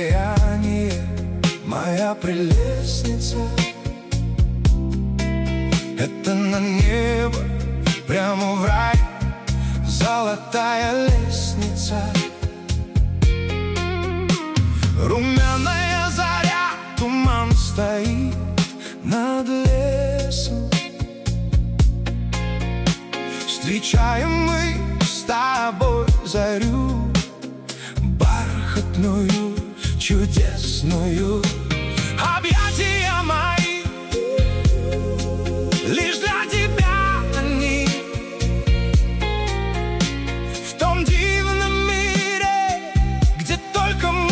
обаяние, моя прелестница. Это на небо, прямо в рай, золотая лестница. Румяная заря, туман стоит над лесом. Встречаем мы с тобой зарю, бархатную, чудесную. Объятия мои лишь для тебя они. В том дивном мире, где только мы.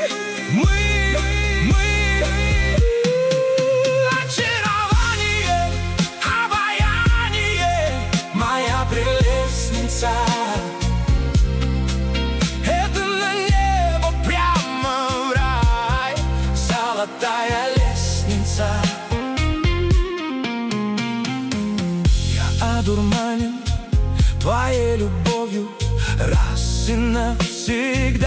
Очарование, обаяние, моя прелестница. Это на небо, прямо в рай, золотая лестница. Я одурманен твоей любовью раз и навсегда.